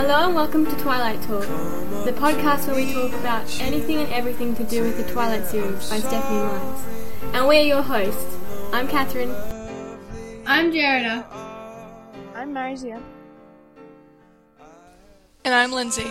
Hello and welcome to Twilight Talk, the podcast where we talk about anything and everything to do with the Twilight series by Stephanie Meyer. And we're your hosts. I'm Catherine. I'm Jarida. I'm Marzia. And I'm Lindsay.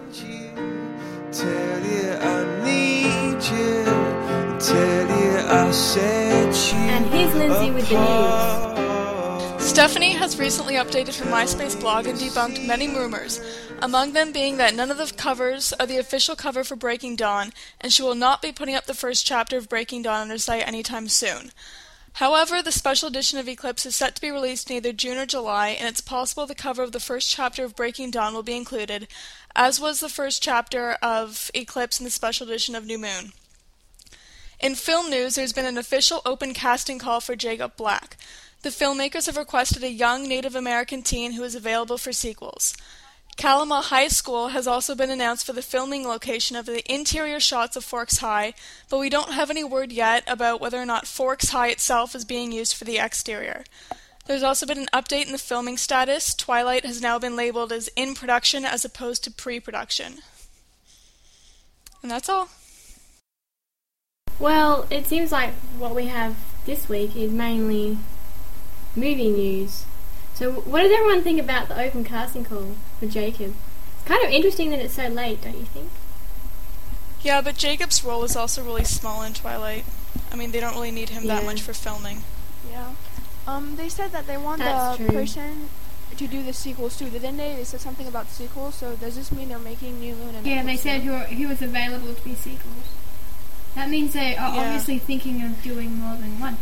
And here's Lindsay with the news. Stephanie has recently updated her MySpace blog and debunked many rumors, among them being that none of the covers are the official cover for Breaking Dawn, and she will not be putting up the first chapter of Breaking Dawn on her site anytime soon. However, the special edition of Eclipse is set to be released in either June or July, and it's possible the cover of the first chapter of Breaking Dawn will be included, as was the first chapter of Eclipse in the special edition of New Moon. In film news, there's been an official open casting call for Jacob Black. The filmmakers have requested a young Native American teen who is available for sequels. Kalama High School has also been announced for the filming location of the interior shots of Forks High, but we don't have any word yet about whether or not Forks High itself is being used for the exterior. There's also been an update in the filming status. Twilight has now been labeled as in production as opposed to pre-production. And that's all. Well, it seems like what we have this week is mainly movie news. So what does everyone think about the open casting call for Jacob? It's kind of interesting that it's so late, don't you think? Yeah, but Jacob's role is also really small in Twilight. I mean, they don't really need him that much for filming. Yeah. They said that they want the person to do the sequels too, didn't they? They said something about sequels, so does this mean they're making New Moon and Yeah, they said who was available to be sequels. That means they are obviously thinking of doing more than one.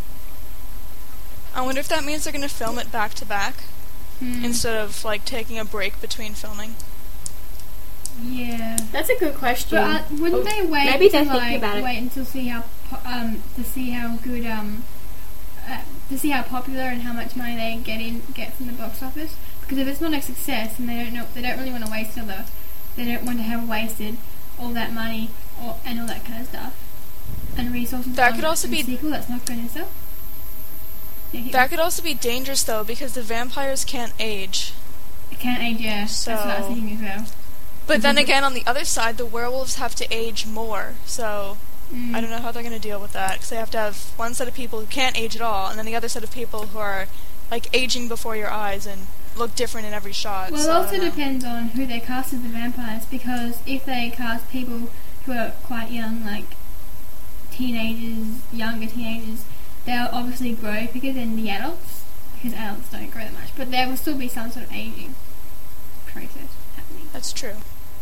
I wonder if that means they're going to film it back to back instead of like taking a break between filming. Yeah, that's a good question. But wouldn't they wait? Maybe to, wait until see how to see how good to see how popular and how much money they get from the box office. Because if it's not a success, and they don't really want to waste they don't want to have wasted all that money and all that kind of stuff and resources. That could also be a sequel that's not going to sell. That could also be dangerous, though, because the vampires can't age. It can't age, yeah. So, that's what I was thinking as well. But then again, on the other side, the werewolves have to age more, so I don't know how they're going to deal with that, because they have to have one set of people who can't age at all, and then the other set of people who are, like, aging before your eyes and look different in every shot. Well, it also depends on who they cast as the vampires, because if they cast people who are quite young, like younger teenagers, they'll obviously grow quicker than the adults, because adults don't grow that much, but there will still be some sort of aging process happening. That's true.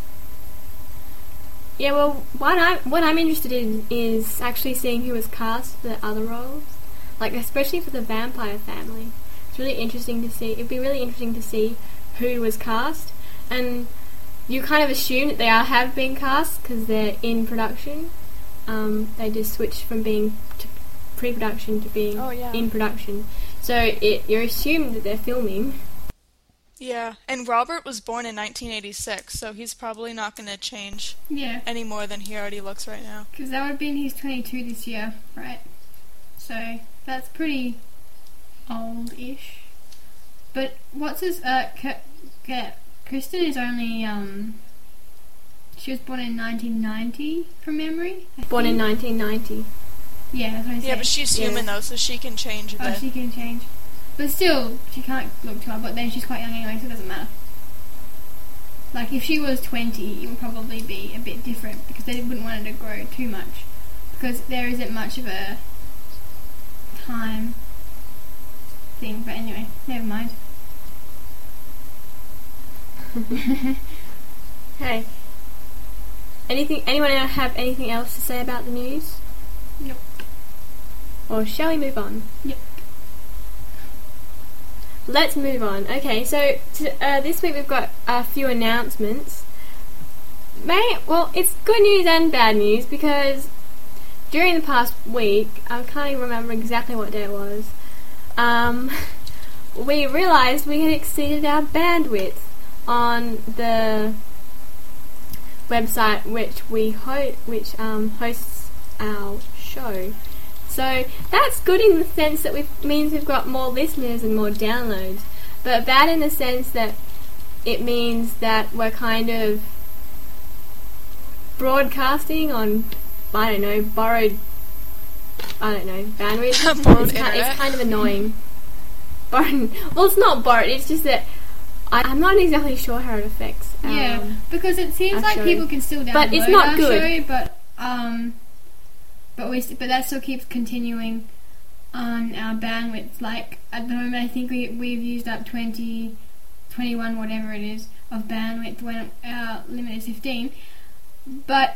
Yeah, well, what I'm interested in is actually seeing who was cast for the other roles, like especially for the vampire family. It's really interesting to see. It'd be really interesting to see who was cast, and you kind of assume that they have been cast because they're in production. They just switched from being pre-production to being in production. So you're assuming that they're filming. Yeah, and Robert was born in 1986, so he's probably not going to change any more than he already looks right now. Because that would have been he's 22 this year, right? So that's pretty old-ish. But what's his... Kristen is only... she was born in 1990, from memory. Born in 1990. Yeah, that's what I said. Yeah, but she's human though, so she can change a bit. Oh, she can change. But still, she can't look too old, but then she's quite young anyway, so it doesn't matter. Like, if she was 20, it would probably be a bit different, because they wouldn't want her to grow too much. Because there isn't much of a time thing, but anyway, never mind. Hey. Anyone have anything else to say about the news? Nope. Or shall we move on? Yep. Let's move on. Okay, so this week we've got a few announcements. It's good news and bad news because during the past week, I can't even remember exactly what day it was, we realised we had exceeded our bandwidth on the website which hosts our show. So that's good in the sense that means we've got more listeners and more downloads, but bad in the sense that it means that we're kind of broadcasting on, borrowed bandwidth. Borrowed It's internet. kind of annoying. Well, it's not borrowed, it's just that I'm not exactly sure how it affects. Because it seems like show. people can still download But it's not our good. show, but that still keeps continuing on our bandwidth. Like at the moment, I think we've used up 20, 21, whatever it is, of bandwidth when our limit is 15. But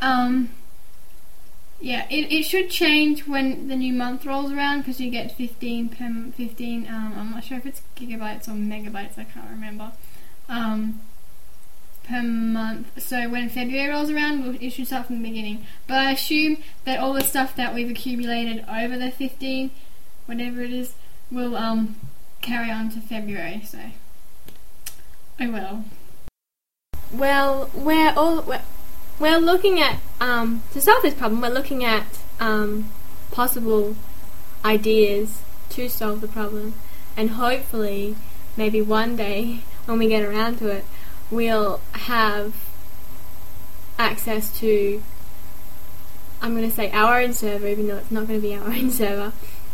it should change when the new month rolls around, because you get 15 per 15. I'm not sure if it's gigabytes or megabytes. I can't remember. Per month. So when February rolls around, it should start from the beginning. But I assume that all the stuff that we've accumulated over the 15, whatever it is, will carry on to February. So, oh well. Well, we're looking at to solve this problem. We're looking at possible ideas to solve the problem, and hopefully, maybe one day when we get around to it, we'll have access to, I'm going to say our own server, even though it's not going to be our own server,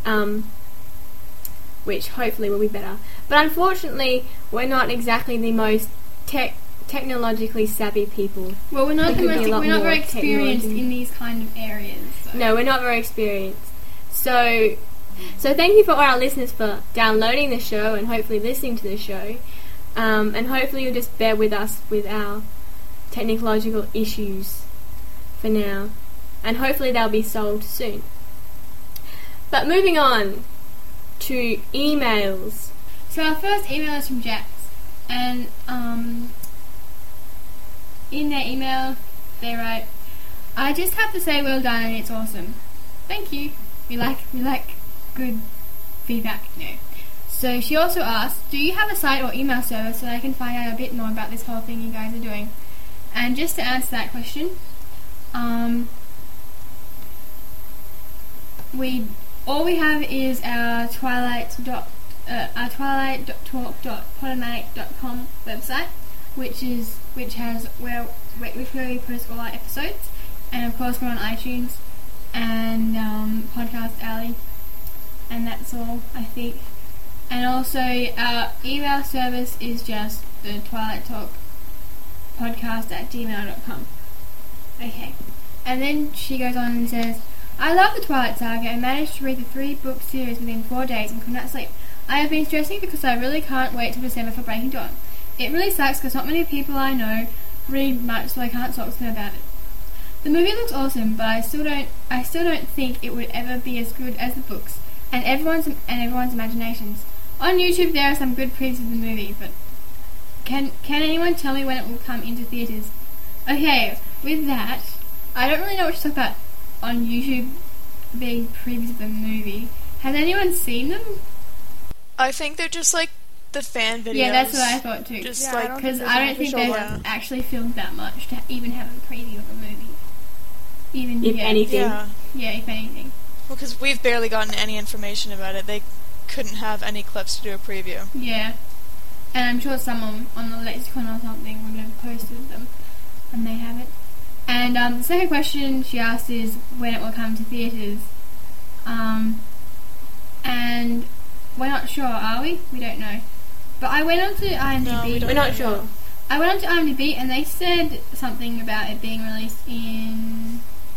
which hopefully will be better. But unfortunately, we're not exactly the most technologically savvy people. Well, we're not more very experienced technology. in these kind of areas. So. No, we're not very experienced. So thank you for all our listeners for downloading the show and hopefully listening to the show. And hopefully you'll just bear with us with our technological issues for now. And hopefully they'll be solved soon. But moving on to emails. So our first email is from Jax, and in their email they write, "I just have to say well done and it's awesome. Thank you. We like good feedback, you know." So she also asked, "Do you have a site or email service so that I can find out a bit more about this whole thing you guys are doing?" And just to answer that question, all we have is our twilight.talk.podomatic.com website, which has where we post all our episodes, and of course we're on iTunes and Podcast Alley, and that's all, I think. And also our email service is just the Twilight Talk podcast@gmail.com. Okay. And then she goes on and says, "I love the Twilight Saga and managed to read the 3-book series within 4 days and could not sleep. I have been stressing because I really can't wait till December for Breaking Dawn. It really sucks because not many people I know read much, so I can't talk to them about it. The movie looks awesome, but I still don't think it would ever be as good as the books and everyone's imaginations. On YouTube there are some good previews of the movie, but can anyone tell me when it will come into theatres?" Okay, with that, I don't really know what to talk about on YouTube being previews of the movie. Has anyone seen them? I think they're just like the fan videos. Yeah, that's what I thought too. Just Yeah, like Because I don't think official they've one. actually filmed that much to even have a preview of a movie. Even If anything. yeah. Yeah, if anything. Well, because we've barely gotten any information about it. They couldn't have any clips to do a preview. Yeah. And I'm sure someone on the Lexicon or something would have posted them, and they haven't. And the second question she asked is when it will come to theatres. And we're not sure, are we? We don't know. But I went on to IMDb. No, we don't We're not sure. I went on to IMDb and they said something about it being released in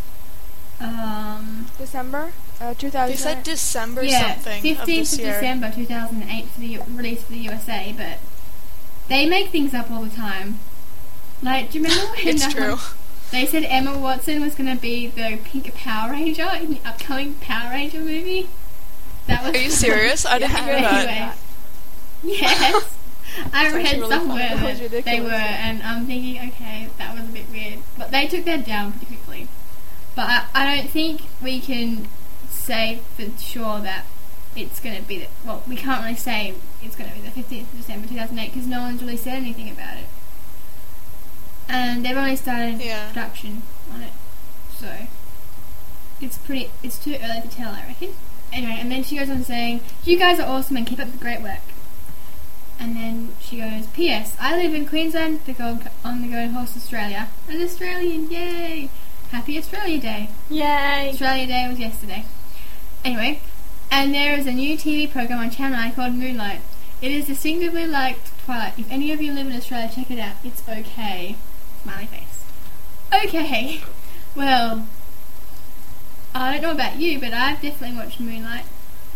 December 2000. They said December yeah, something of 15th this of year. December 2008 for the release for the USA, but they make things up all the time. Like, do you remember when It's true. they said Emma Watson was going to be the pink Power Ranger in the upcoming Power Ranger movie? That was Are you serious? I didn't hear that. Anyway. Yes. I That's read actually really somewhere funny. That was that they ridiculous. were, and I'm thinking, okay, that was a bit weird. But they took that down pretty quickly. But I don't think we can say for sure that it's going to be the... Well, we can't really say it's going to be the 15th of December 2008 because no one's really said anything about it. And they've only started Yeah. production on it. So, it's too early to tell, I reckon. Anyway, and then she goes on saying, "You guys are awesome and keep up the great work." And then she goes, P.S. I live in Queensland, on the Gold Coast, Australia. An Australian, yay! Happy Australia Day. Yay! Australia Day was yesterday. Anyway, and there is a new TV program on Channel 9 called Moonlight. It is distinctively like Twilight. If any of you live in Australia, check it out. It's okay. Smiley face. Okay. Well, I don't know about you, but I've definitely watched Moonlight.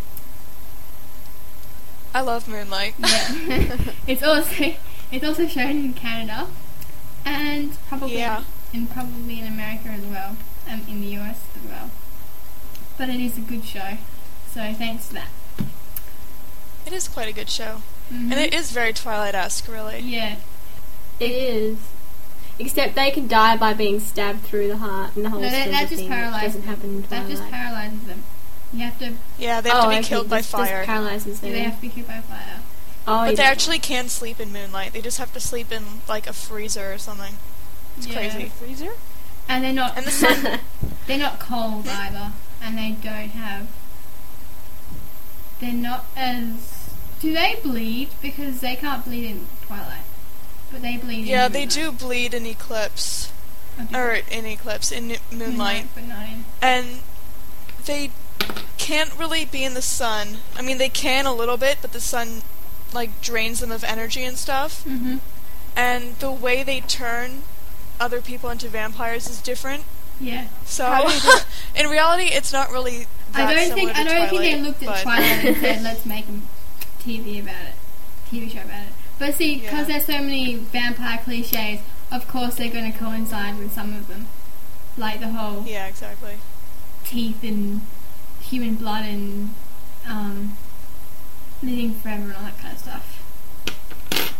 I love Moonlight. Yeah. It's also shown in Canada and probably in America as well, in the US as well. But it is a good show, so thanks for that. It is quite a good show. Mm-hmm. And it is very Twilight-esque, really. Yeah. It is. Except they can die by being stabbed through the heart and the whole that just paralyzes doesn't happen in Twilight. That just paralyzes them. You have to... Yeah, they have to be killed by fire. Just paralyzes them. Yeah, they have to be killed by fire. Oh, but they actually can sleep in Moonlight. They just have to sleep in, like, a freezer or something. It's crazy. A freezer? And they're not... And the sun... They're not cold either. And they don't have... They're not as... Do they bleed? Because they can't bleed in Twilight. But they bleed in Yeah, Moonlight. they do bleed in Eclipse. In Moonlight. But not in... And they can't really be in the sun. I mean, they can a little bit, but the sun, like, drains them of energy and stuff. Mm-hmm. And the way they turn other people into vampires is different. Yeah. So, in reality, it's not really that I don't think Twilight, they looked at Twilight and said, let's make a TV show about it. But see, because there's so many vampire cliches, of course they're going to coincide with some of them. Like the whole... Yeah, exactly. Teeth and human blood and living forever and all that kind of stuff.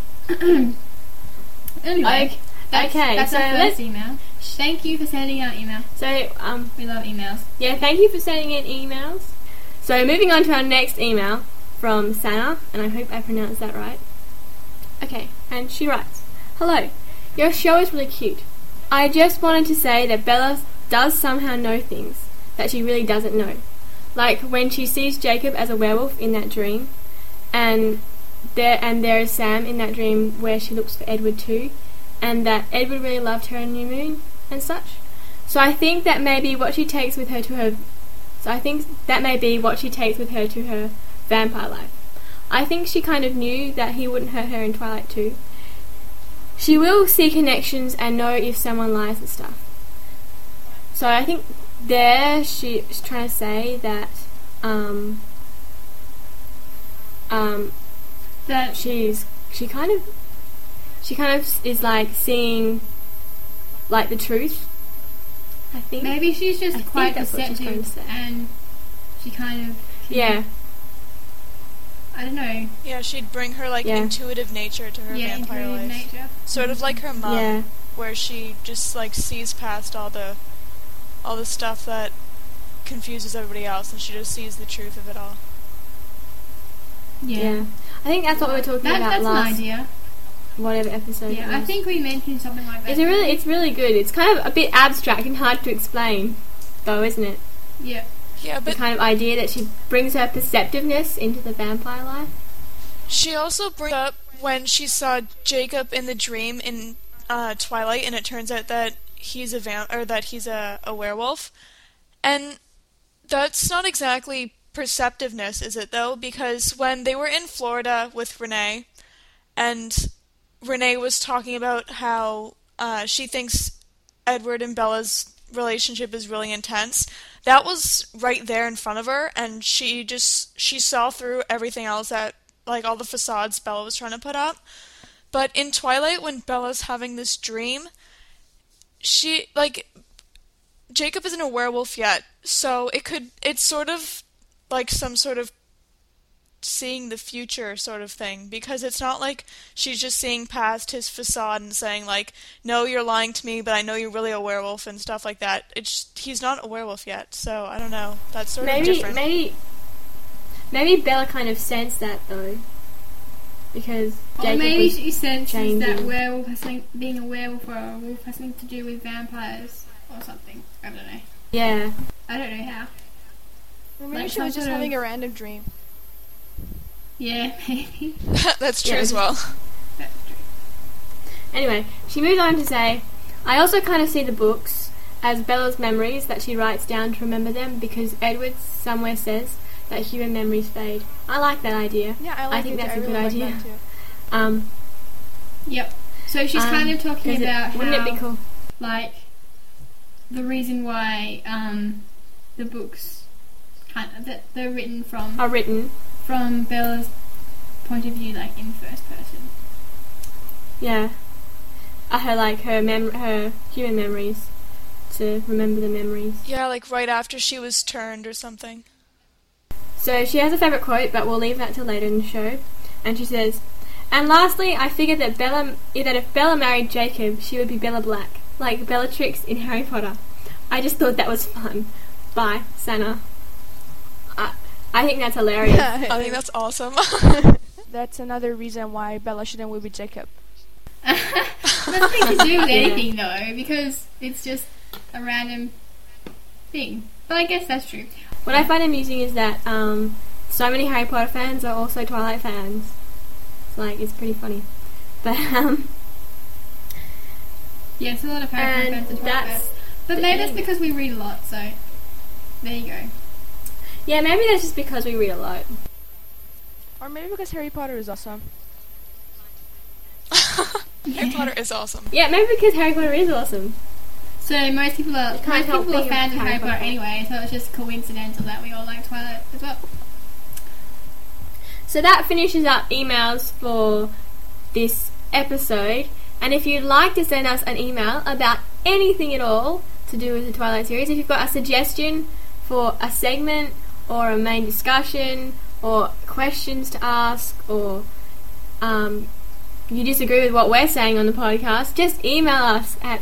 Anyway, that's our first email. Thank you for sending out email. So, we love emails. Yeah, thank you for sending in emails. So, moving on to our next email from Sana, and I hope I pronounced that right. Okay, and she writes, Hello, your show is really cute. I just wanted to say that Bella does somehow know things that she really doesn't know. Like when she sees Jacob as a werewolf in that dream, and there is Sam in that dream where she looks for Edward too, and that Edward really loved her in New Moon and such. So I think that may be what she takes with her to her vampire life. I think she kind of knew that he wouldn't hurt her in Twilight too. She will see connections and know if someone lies and stuff. So I think there she's trying to say that that she kind of is like seeing like the truth. I think maybe she's just quite deceptive and she kind of I don't know. Yeah, she'd bring her like intuitive nature to her vampire life. Nature. Sort of like her mom, where she just like sees past all the stuff that confuses everybody else, and she just sees the truth of it all. Yeah. I think that's what we were talking about that's last. An idea. Whatever episode. Yeah, I think we mentioned something like that. It's really good. It's kind of a bit abstract and hard to explain, though, isn't it? Yeah. Yeah, but the kind of idea that she brings her perceptiveness into the vampire life. She also brings up when she saw Jacob in the dream in Twilight, and it turns out that he's a werewolf, and that's not exactly perceptiveness, is it though? Because when they were in Florida with Renee, and Renee was talking about how she thinks Edward and Bella's relationship is really intense, that was right there in front of her, and she saw through everything else, that like all the facades Bella was trying to put up. But in Twilight, when Bella's having this dream, Jacob isn't a werewolf yet, so it's sort of like some sort of seeing the future sort of thing, because it's not like she's just seeing past his facade and saying like, no, you're lying to me, but I know you're really a werewolf and stuff like that. He's not a werewolf yet, so I don't know. That's sort of different. Maybe Bella kind of sensed that though, because Jacob maybe she senses that being a werewolf or a wolf has something to do with vampires or something. I don't know. Yeah. I don't know how. Or maybe she was just having a random dream. Yeah, maybe. That's true as well. That's true. Anyway, she moves on to say, I also kind of see the books as Bella's memories that she writes down to remember them, because Edward somewhere says that human memories fade. I like that idea. Yeah, I think that's a good really idea. Like that too. Yep. So she's kind of talking about wouldn't it be cool? Like, the reason why the books that they're written from are written from Bella's point of view, like in first person. Yeah. Her human memories, to remember the memories. Yeah, like right after she was turned or something. So she has a favourite quote, but we'll leave that till later in the show. And she says, and lastly, I figured that if Bella married Jacob, she would be Bella Black, like Bellatrix in Harry Potter. I just thought that was fun. Bye, Sana. I think that's hilarious. I think that's awesome. That's another reason why Bella shouldn't be with Jacob. Nothing to do with anything though, because it's just a random thing. But I guess that's true. What I find amusing is that so many Harry Potter fans are also Twilight fans. It's pretty funny. But yeah, it's a lot of Harry Potter fans and Twilight fans. But maybe that's because we read a lot, so there you go. Yeah, maybe that's just because we read a lot. Or maybe because Harry Potter is awesome. Harry Potter is awesome. Yeah, maybe because Harry Potter is awesome. So most people are fans of Harry Potter anyway, so it's just coincidental that we all like Twilight as well. So that finishes up emails for this episode. And if you'd like to send us an email about anything at all to do with the Twilight series, if you've got a suggestion for a segment or a main discussion or questions to ask, or you disagree with what we're saying on the podcast, just email us at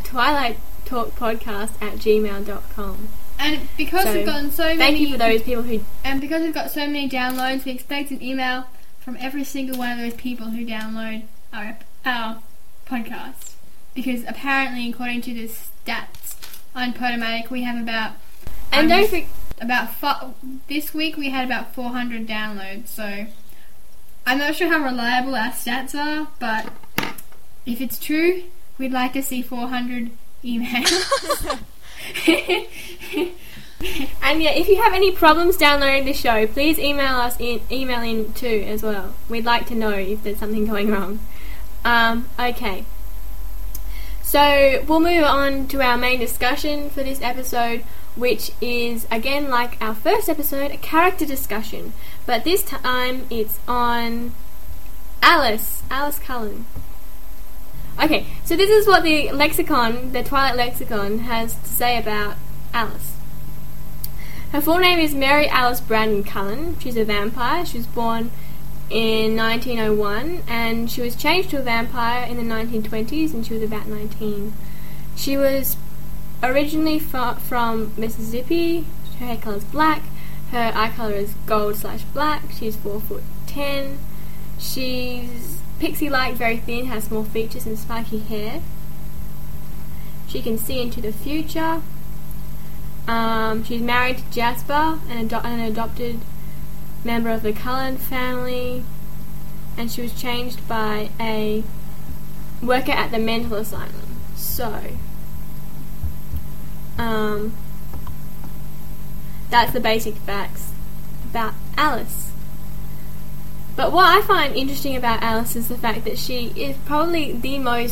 twilighttalkpodcast@gmail.com. And because we've gotten so many... Thank you for those people who... And because we've got so many downloads, we expect an email from every single one of those people who download our podcast. Because apparently, according to the stats on Podomatic, we have about... And don't forget... This week we had about 400 downloads, so... I'm not sure how reliable our stats are, but if it's true, we'd like to see 400 emails. And yeah, if you have any problems downloading the show, please email in too as well. We'd like to know if there's something going wrong. Okay. So we'll move on to our main discussion for this episode, which is, again, like our first episode, a character discussion. But this time it's on Alice Cullen. Okay, so this is what the Twilight Lexicon, has to say about Alice. Her full name is Mary Alice Brandon Cullen. She's a vampire. She was born in 1901, and she was changed to a vampire in the 1920s, and she was about 19. She was originally from Mississippi. Her hair colour is black. Her eye colour is gold/black. She's 4'10". She's pixie-like, very thin, has small features and spiky hair. She can see into the future. She's married to Jasper, an adopted member of the Cullen family, and she was changed by a worker at the mental asylum. So, that's the basic facts about Alice. But what I find interesting about Alice is the fact that she is probably the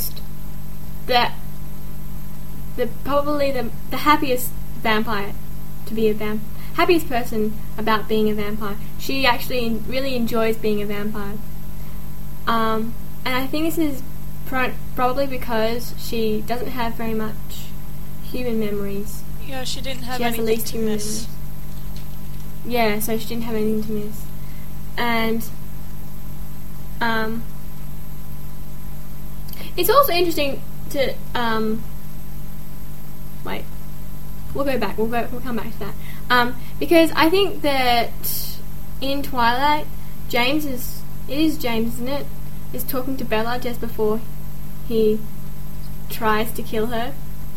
happiest vampire to be a happiest person about being a vampire. She actually really enjoys being a vampire. And I think this is probably because she doesn't have very much human memories. Yeah, she didn't have anything to miss. Yeah, so she didn't have anything to miss. And it's also interesting to wait. We'll go back. We'll come back to that. Because I think that in Twilight, James, isn't it? Is talking to Bella just before he tries to kill her.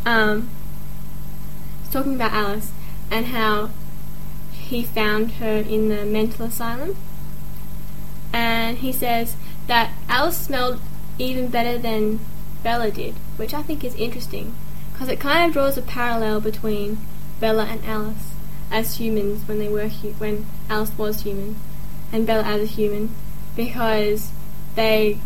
He's talking about Alice and how he found her in the mental asylum. And and he says that Alice smelled even better than Bella did, which I think is interesting, because it kind of draws a parallel between Bella and Alice as humans when Alice was human, and Bella as a human, because they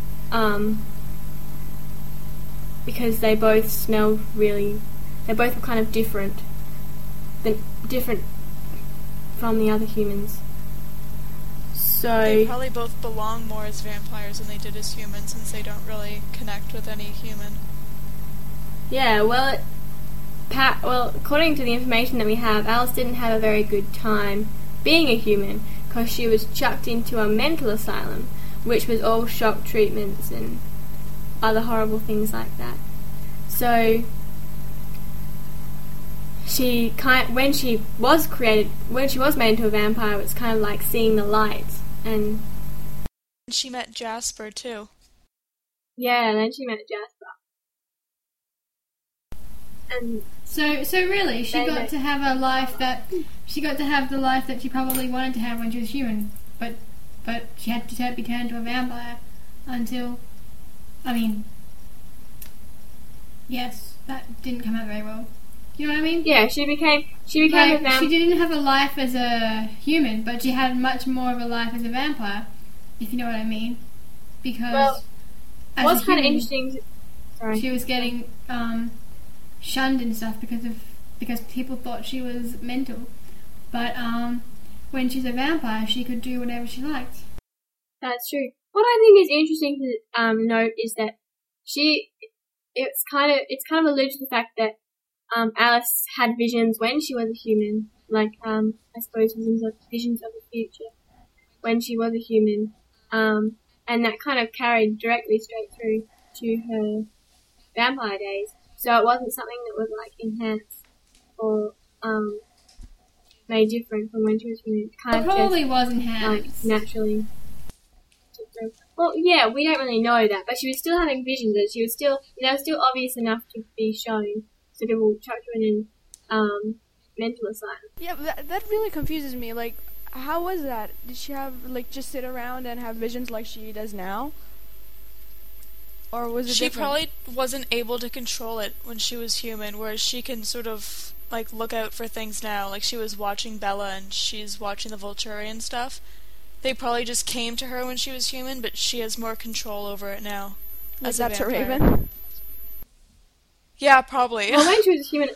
both smell really. They both were kind of different from the other humans. So they probably both belong more as vampires than they did as humans, since they don't really connect with any human. Yeah, well, according to the information that we have, Alice didn't have a very good time being a human, because she was chucked into a mental asylum, which was all shock treatments and other horrible things like that. So when she was made into a vampire, it was kind of like seeing the light. And she met Jasper too. Yeah, and then she met Jasper. And so really, she got to have the life that she probably wanted to have when she was human, but she had to be turned into a vampire until, yes, that didn't come out very well. You know what I mean? Yeah, she became a vampire. She didn't have a life as a human, but she had much more of a life as a vampire, if you know what I mean. Because what's kind of interesting. Sorry. She was getting shunned and stuff because people thought she was mental. But when she's a vampire, she could do whatever she liked. That's true. What I think is interesting to note is that it's kind of alludes to the fact that Alice had visions when she was a human, like I suppose visions of the future when she was a human, and that kind of carried directly straight through to her vampire days. So it wasn't something that was like enhanced or made different from when she was human. It probably was enhanced, like naturally. Well, yeah, we don't really know that, but she was still having visions, and she was still obvious enough to be shown. So people chucked her in mental asylum. Yeah, that really confuses me. Like, how was that? Did she have, just sit around and have visions like she does now? Or was it She different? probably wasn't able to control it when she was human, whereas she can sort of, look out for things now. Like, she was watching Bella and she's watching the Volturi stuff. They probably just came to her when she was human, but she has more control over it now. As that's a Raven? Yeah, probably. Well, when she was a human,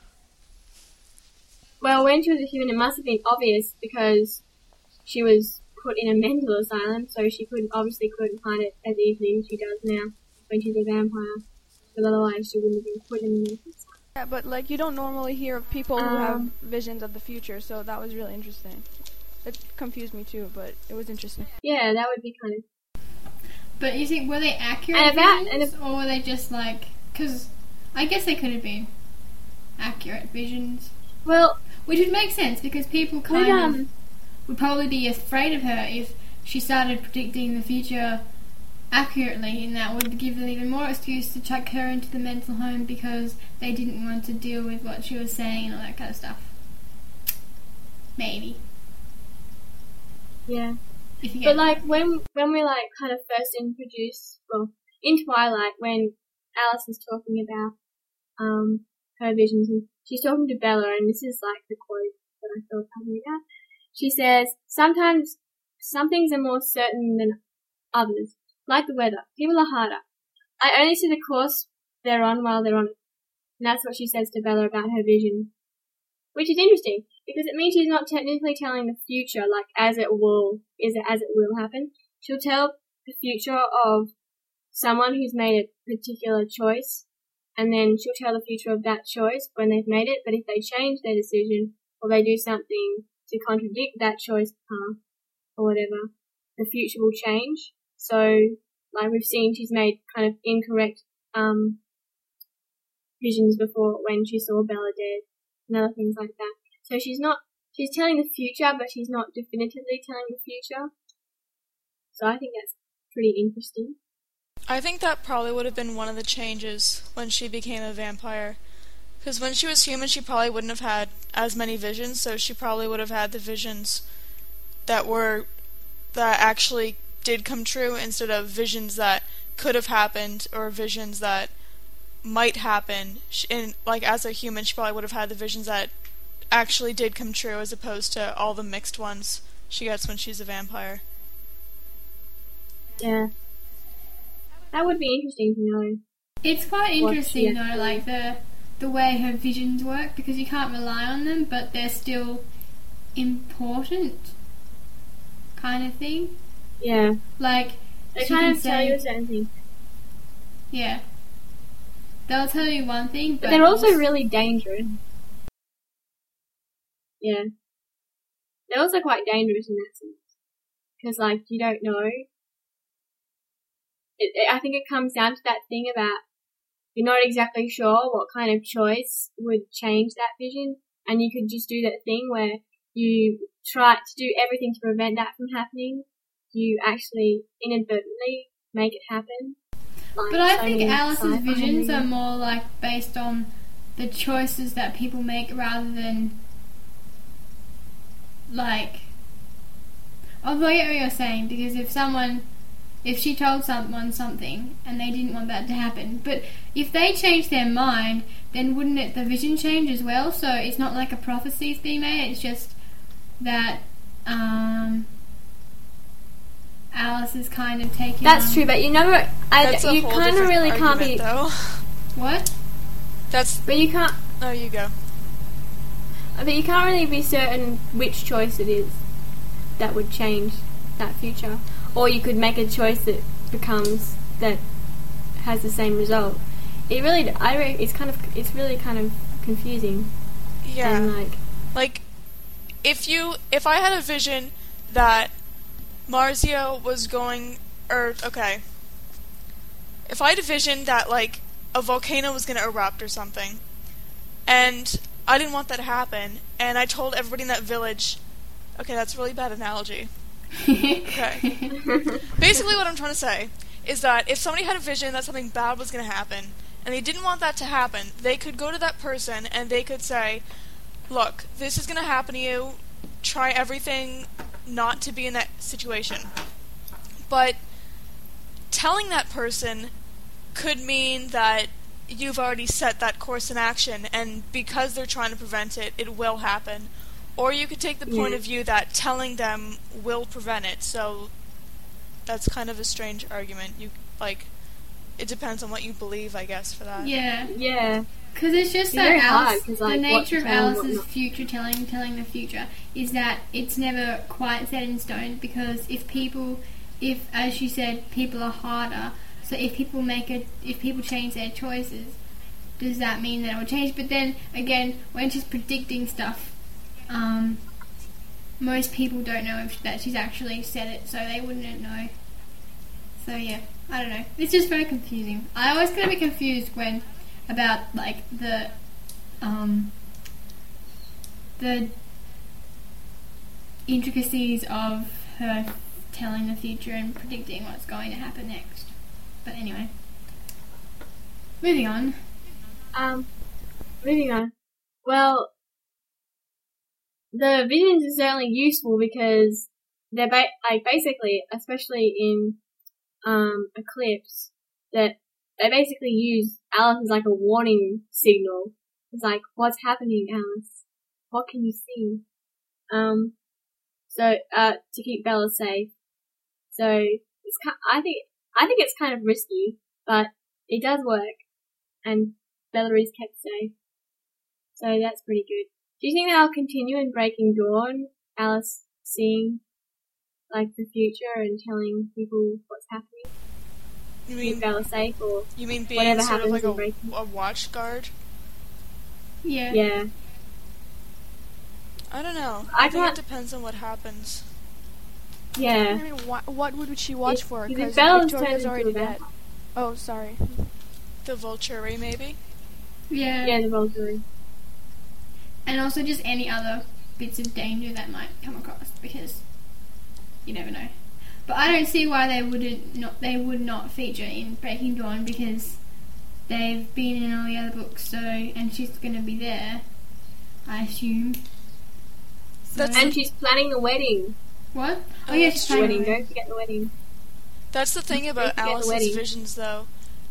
it must have been obvious because she was put in a mental asylum, so she couldn't hide it as easily as she does now when she's a vampire. But otherwise, she wouldn't have been put in a mental asylum. Yeah, but you don't normally hear of people who have visions of the future, so that was really interesting. It confused me too, but it was interesting. Yeah, that would be kind of. But you think, were they accurate visions, or were they just because I guess they could have been accurate visions. Well, which would make sense because people would probably be afraid of her if she started predicting the future accurately, and that would give them even more excuse to chuck her into the mental home because they didn't want to deal with what she was saying and all that kind of stuff. Maybe. Yeah. But when we kind of first introduced, in Twilight, when Alice is talking about her visions, and she's talking to Bella, and this is the quote that I felt talking about. She says, "Sometimes some things are more certain than others, like the weather. People are harder. I only see the course they're on while they're on it." And that's what she says to Bella about her vision, which is interesting because it means she's not technically telling the future as it will happen. She'll tell the future of someone who's made a particular choice, and then she'll tell the future of that choice when they've made it. But if they change their decision or they do something to contradict that choice path or whatever, the future will change. So, we've seen, she's made kind of incorrect visions before when she saw Bella dead and other things like that. So she's telling the future, but she's not definitively telling the future. So I think that's pretty interesting. I think that probably would have been one of the changes when she became a vampire. Because when she was human, she probably wouldn't have had as many visions, so she probably would have had the visions that actually did come true instead of visions that could have happened or visions that might happen. And like as a human, she probably would have had the visions that actually did come true as opposed to all the mixed ones she gets when she's a vampire. Yeah. That would be interesting to know. It's quite interesting though, like the way her visions work, because you can't rely on them, but they're still important, kind of thing. Yeah. Like they kind of tell you a certain thing. Yeah. They'll tell you one thing, but they're also really dangerous. Yeah. They're also quite dangerous in that sense. Because, like, you don't know. I think it comes down to that thing about you're not exactly sure what kind of choice would change that vision, and you could just do that thing where you try to do everything to prevent that from happening. You actually inadvertently make it happen. Like, but I think Alice's visions are more like based on the choices that people make rather than like. Although I get what you're saying, because if she told someone something and they didn't want that to happen, but if they changed their mind, then wouldn't the vision change as well? So it's not like a prophecy is being made, it's just that Alice is kind of taking That's true, but you never... you kind of really can't be... Though. What? But you can't... Oh, you go. But you can't really be certain which choice it is that would change that future. Or you could make a choice that has the same result. It really... It's really kind of confusing. Yeah. And like, if I had a vision that Marzio was going, okay. If I had a vision that, like, a volcano was going to erupt or something, and I didn't want that to happen, and I told everybody in that village, okay, that's a really bad analogy. Okay. Basically what I'm trying to say is that if somebody had a vision that something bad was going to happen, and they didn't want that to happen, they could go to that person and they could say, look, this is going to happen to you, try everything not to be in that situation. But telling that person could mean that you've already set that course in action, and because they're trying to prevent it, it will happen. Or you could take the point of view that telling them will prevent it. So that's kind of a strange argument. It depends on what you believe, I guess, for that. Yeah. Yeah. Because it's just that Alice, the nature of Alice's future telling the future is that it's never quite set in stone, because if as she said, people are harder, so if people change their choices, does that mean that it will change? But then again, when she's predicting stuff, most people don't know that she's actually said it, so they wouldn't know. So yeah, I don't know. It's just very confusing. I always get a bit confused about like the intricacies of her telling the future and predicting what's going to happen next. But anyway, moving on. Well, the visions are certainly useful because they're basically, especially in Eclipse, that they basically use Alice as like a warning signal. It's like, what's happening, Alice? What can you see? To keep Bella safe. So I think it's kind of risky, but it does work, and Bella is kept safe. So that's pretty good. Do you think they'll continue in Breaking Dawn, Alice seeing like the future and telling people what's happening? You mean Bella safe, or you mean being whatever sort of happens like a watch guard? Yeah. Yeah. I don't know. I think it depends on what happens. Yeah. I mean, what would she watch for? Because Bella's Victoria's already dead. Oh, sorry. The Volturi, maybe? Yeah. Yeah, the Volturi. And also just any other bits of danger that might come across, because you never know. But I don't see why they would not feature in Breaking Dawn, because they've been in all the other books, and she's going to be there, I assume. And she's planning the wedding. What? Oh yeah, she's planning the wedding. Don't forget the wedding. That's the thing about Alice's visions, though.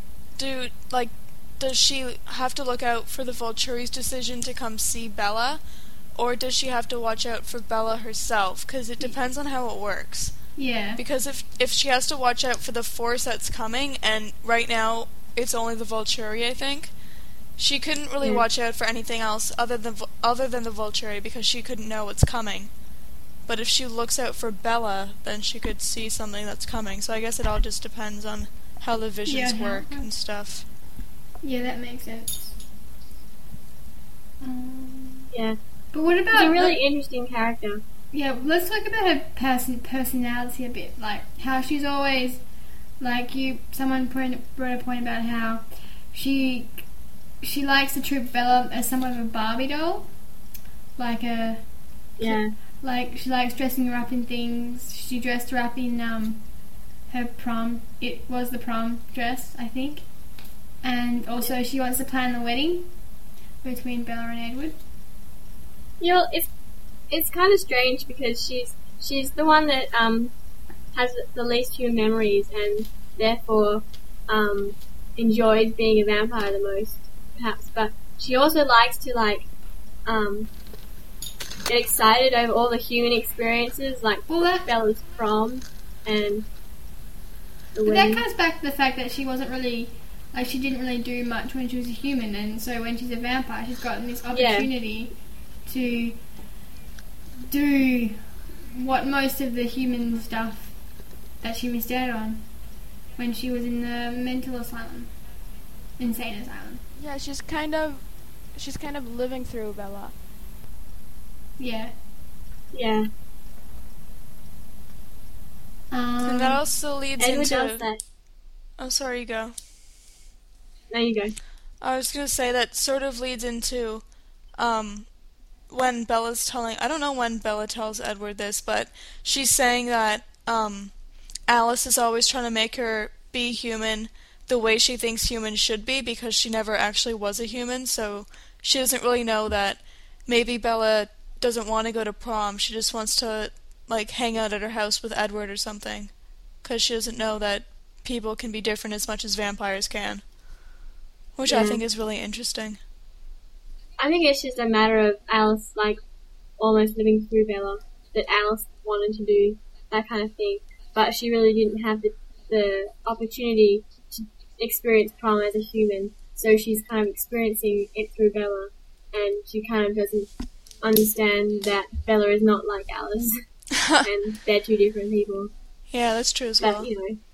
Does she have to look out for the Volturi's decision to come see Bella, or does she have to watch out for Bella herself? Because it depends on how it works. Yeah. Because if she has to watch out for the force that's coming, and right now it's only the Volturi, I think, she couldn't really watch out for anything else other than the Volturi, because she couldn't know what's coming. But if she looks out for Bella, then she could see something that's coming. So I guess it all just depends on how the visions work and stuff. Yeah, that makes sense. Yeah. But what about... She's a really interesting character. Yeah, let's talk about her personality a bit. Like, how she's always... Like, someone brought a point about how she likes to treat Bella as somewhat of a Barbie doll. Like a... Yeah. Like, she likes dressing her up in things. She dressed her up in her prom. It was the prom dress, I think. And also she wants to plan the wedding between Bella and Edward. You know, it's kind of strange because she's the one that has the least human memories and therefore enjoys being a vampire the most, perhaps. But she also likes to get excited over all the human experiences, like Bella's prom and the wedding. That comes back to the fact that she wasn't really, like, she didn't really do much when she was a human, and so when she's a vampire, she's gotten this opportunity to do what most of the human stuff that she missed out on when she was in the insane asylum. Yeah, she's kind of living through Bella. Yeah. Yeah. And that also leads Edward into... does that. Oh, sorry, you go. There you go. I was going to say that sort of leads into when Bella's telling... I don't know when Bella tells Edward this, but she's saying that Alice is always trying to make her be human the way she thinks humans should be because she never actually was a human, so she doesn't really know that maybe Bella doesn't want to go to prom. She just wants to, like, hang out at her house with Edward or something. Because she doesn't know that people can be different as much as vampires can. Which I think is really interesting. I think it's just a matter of Alice, like, almost living through Bella. That Alice wanted to do that kind of thing. But she really didn't have the opportunity to experience prom as a human. So she's kind of experiencing it through Bella. And she kind of doesn't understand that Bella is not like Alice and they're two different people. Yeah, that's true as well. But, you know,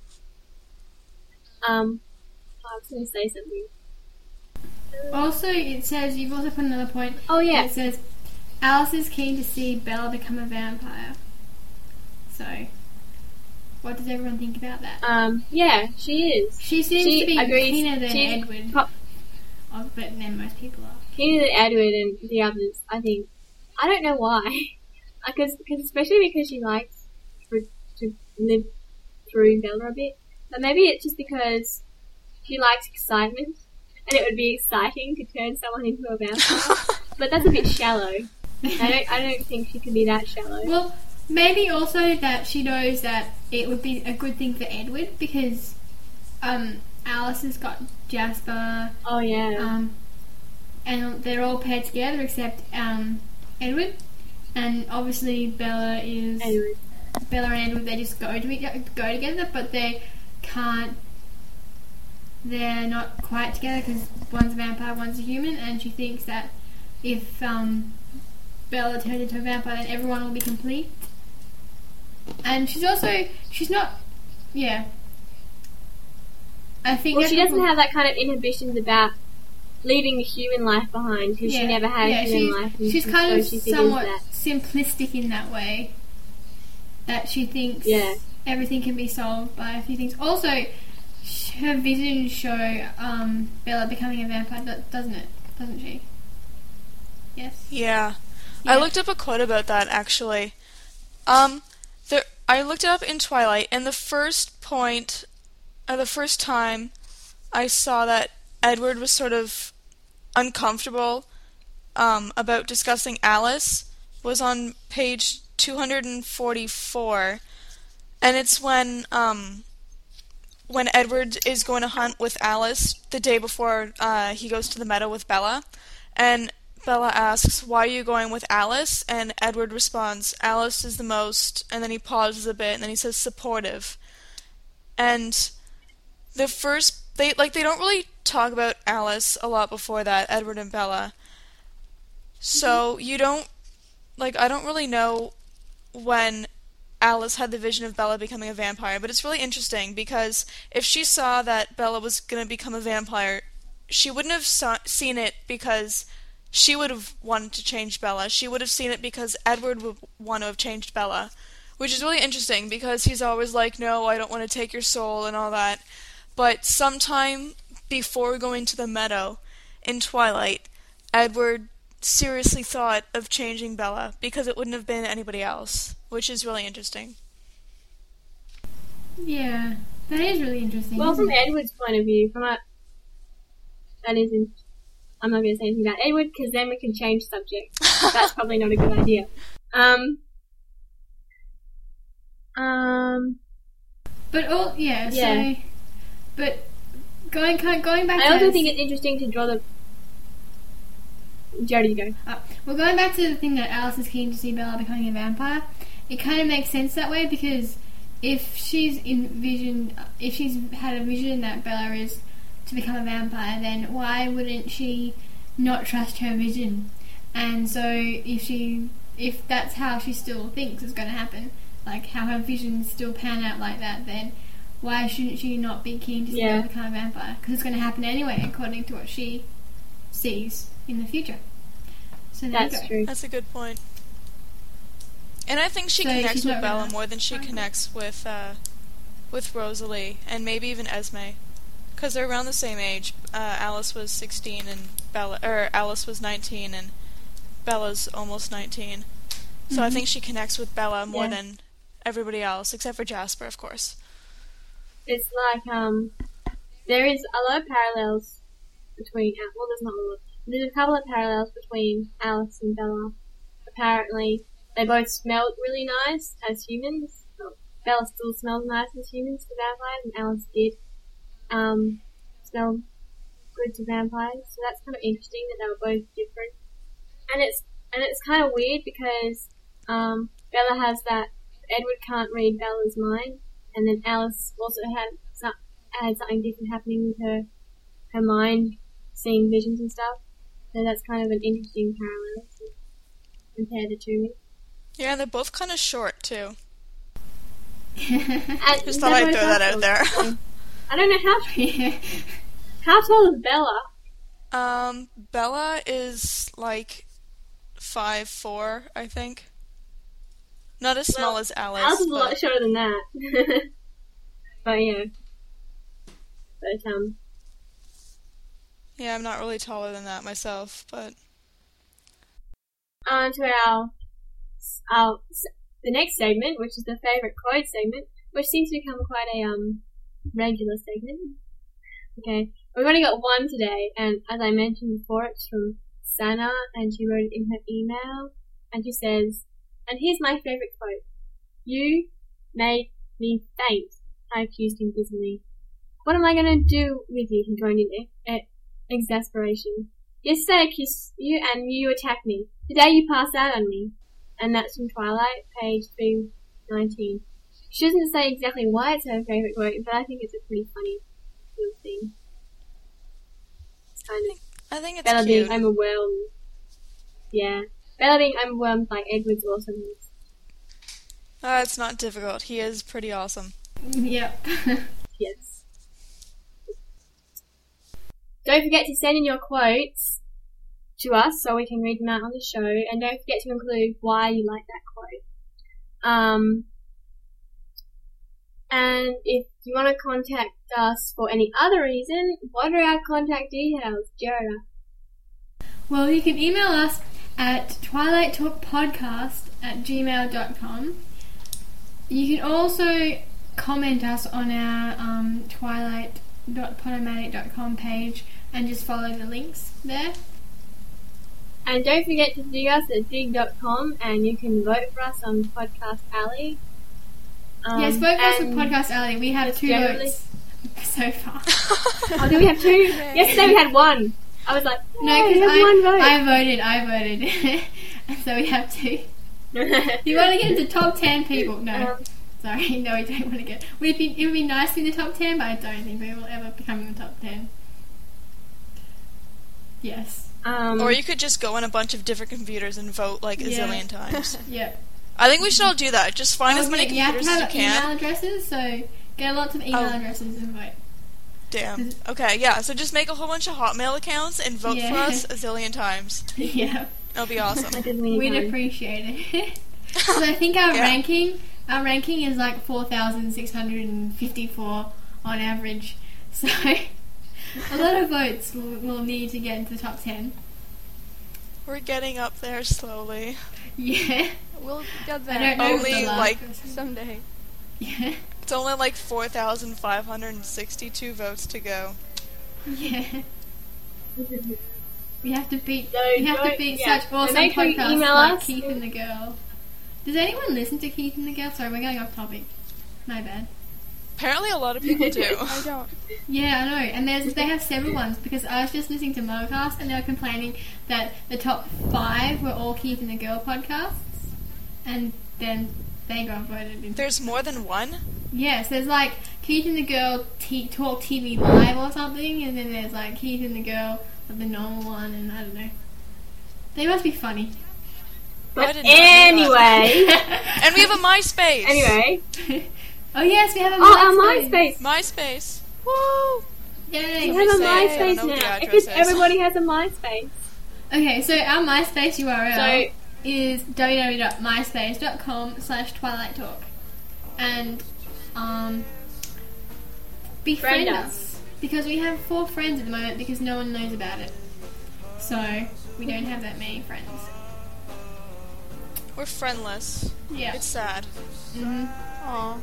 I was going to say something. Also, it says, you've also put another point. Oh, yeah. It says, Alice is keen to see Bella become a vampire. So, what does everyone think about that? Yeah, she is. She seems to be agrees. keener than Edward. But then most people are. Keener than Edward and the others, I think. I don't know why. Especially because she likes to live through Bella a bit. But maybe it's just because she likes excitement. And it would be exciting to turn someone into a vampire. But that's a bit shallow. I don't think she could be that shallow. Well, maybe also that she knows that it would be a good thing for Edward because Alice has got Jasper. Oh, yeah. And they're all paired together except Edward. And obviously Bella and Edward, they just go together, but they can't. They're not quite together because one's a vampire, one's a human, and she thinks that if Bella turns into a vampire, then everyone will be complete. And she's not. Yeah. I think. Well, she doesn't have that kind of inhibitions about leaving the human life behind because she never had a human life. She's kind of somewhat simplistic in that way. That she thinks everything can be solved by a few things. Also, her visions show Bella becoming a vampire, doesn't it? Doesn't she? Yes. Yeah. I looked up a quote about that, actually. I looked it up in Twilight, and the first time I saw that Edward was sort of uncomfortable about discussing Alice was on page 244. And it's when Edward is going to hunt with Alice the day before he goes to the meadow with Bella, and Bella asks, "Why are you going with Alice?" And Edward responds, "Alice is the most," and then he pauses a bit, and then he says, "supportive." And they don't really talk about Alice a lot before that, Edward and Bella. So I don't really know when Alice had the vision of Bella becoming a vampire, but it's really interesting because if she saw that Bella was going to become a vampire, she wouldn't have seen it because she would have wanted to change Bella. She would have seen it because Edward would want to have changed Bella, which is really interesting because he's always like, "No, I don't want to take your soul," and all that. But sometime before going to the meadow in Twilight, Edward seriously thought of changing Bella because it wouldn't have been anybody else, which is really interesting. Yeah, that is really interesting. Well, from Edward's point of view, I'm not going to say anything about Edward because then we can change subject. That's probably not a good idea. But going back. I also think it's interesting to draw the. Jodie, go. Well, going back to the thing that Alice is keen to see Bella becoming a vampire, it kind of makes sense that way because if she's had a vision that Bella is to become a vampire, then why wouldn't she not trust her vision? And so if that's how she still thinks is going to happen, like how her visions still pan out like that, then why shouldn't she not be keen to see Bella become a vampire? Because it's going to happen anyway, according to what she sees in the future. So that's true. That's a good point. And I think she connects with Bella more than she connects with Rosalie and maybe even Esme, because they're around the same age. Alice was 16 and Alice was 19 and Bella's almost 19. So I think she connects with Bella more than everybody else, except for Jasper, of course. It's like there is a lot of parallels between. Well, there's not a lot. There's a couple of parallels between Alice and Bella. Apparently, they both smelled really nice as humans. Well, Bella still smells nice as humans to vampires, and Alice did smell good to vampires. So that's kind of interesting that they were both different. And it's kind of weird because Bella has that. Edward can't read Bella's mind, and then Alice also had something different happening with her mind, seeing visions and stuff. So that's kind of an interesting parallel to compare the two. Yeah, they're both kind of short too. Just thought I'd throw that out there. I don't know how tall is Bella? Bella is like 5'4", I think. Not as small as Alice. Alice is a lot shorter than that. But yeah. Yeah, I'm not really taller than that myself, but. On to the next segment, which is the favourite quote segment, which seems to become quite a regular segment. Okay, we've only got one today, and as I mentioned before, it's from Sana, and she wrote it in her email, and she says, and here's my favourite quote: "You made me faint," I accused him dismally. "What am I going to do with you?" he groaned in exasperation. "Yesterday I kissed you and you attacked me. Today you pass out on me." And that's from Twilight, page 319. She doesn't say exactly why it's her favourite quote, but I think it's a pretty funny little thing. I think it's Bella cute. being overwhelmed. Yeah. Bella being overwhelmed by Edward's awesomeness. It's not difficult. He is pretty awesome. Yep. Yes. Don't forget to send in your quotes to us so we can read them out on the show, and don't forget to include why you like that quote. And if you want to contact us for any other reason, what are our contact details, Jared? Well, you can email us at twilighttalkpodcast@gmail.com. You can also comment us on our twilight.podomatic.com page and just follow the links there. And don't forget to dig us at dig.com, and you can vote for us on Podcast Alley. Yes, vote for us with and Podcast Alley. We have 2 generally- votes so far. Oh, do we have 2? Yesterday we had 1. I was like, No, we because have 1 vote. I voted. And so we have 2. You want to get into top 10 people? No. Sorry, no, we don't want to get... It would be nice to be in the top 10, but I don't think we will ever become in the top 10. Yes. Or you could just go on a bunch of different computers and vote like a Yeah. zillion times. Yep. I think we should all do that. Just find as many You have computers to as you have can. email addresses, so get lots of email addresses and vote. Damn. Okay, yeah, so just make a whole bunch of Hotmail accounts and vote for us a zillion times. Yeah. That'll be awesome. We'd appreciate it. So I think our ranking is like 4,654 on average. So a lot of votes we'll need to get into the top 10. We're getting up there slowly. Yeah. We'll get I don't there know Only, who's the last like- person. someday. Yeah. It's only like 4,562 votes to go. Yeah. We have to beat. So we have to don't- beat yeah. such So awesome make sure you podcasts email like us. Keith and the Girl. Does anyone listen to Keith and the Girl? Sorry, we're going off topic. My bad. Apparently a lot of people do. I don't. Yeah, I know. And they have several ones because I was just listening to Motocast and they were complaining that the top 5 were all Keith and the Girl podcasts, and then they got voted in. There's more than one? Yes, there's like Keith and the Girl Talk TV Live or something, and then there's like Keith and the Girl, the normal one, and I don't know. They must be funny. I But did not know that. anyway, And we have a MySpace! Oh yes, we have a our MySpace. MySpace. MySpace. Woo! Yay! We have a Say it, I don't MySpace know what the now. address Because is. everybody has a MySpace. Okay, so our MySpace URL So is www.myspace.com/Twilight Talk, and befriend Friend us because we have 4 friends at the moment because no one knows about it. So we don't have that many friends. We're friendless. Yeah. It's sad. Mhm. Aw.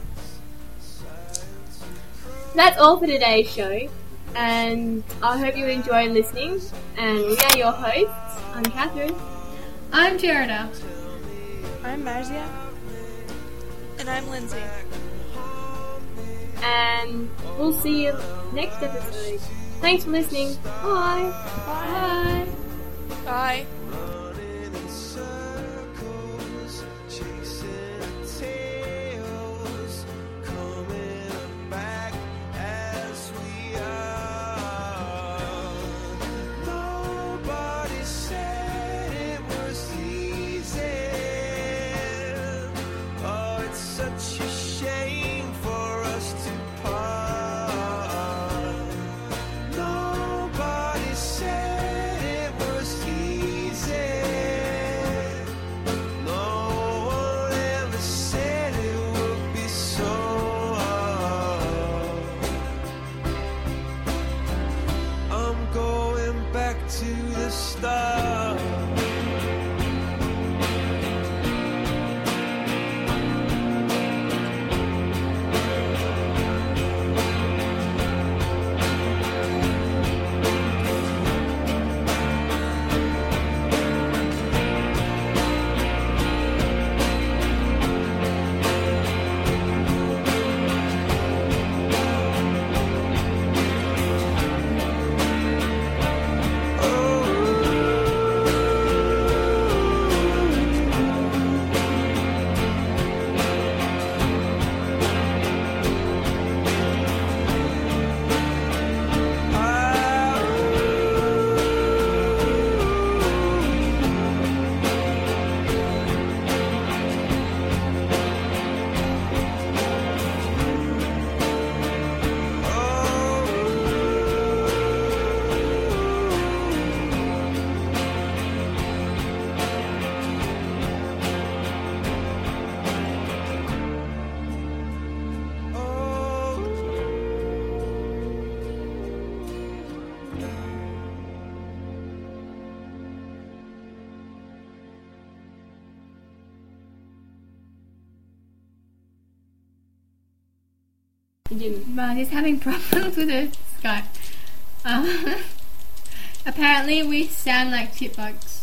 that's all for today's show. And I hope you enjoyed listening. And we are your hosts. I'm Catherine. I'm Gerda. I'm Marzia. And I'm Lindsay. And we'll see you next episode. Thanks for listening. Bye. Bye. Bye. Running in circles, chasing tails, coming back as we are. Nobody said it was easy. Oh, it's such a shame for us to part. Nobody said it was easy. No one ever said it would be so hard. I'm going back to the start. You didn't. But he's having problems with his Skype. Apparently we sound like chipmunks.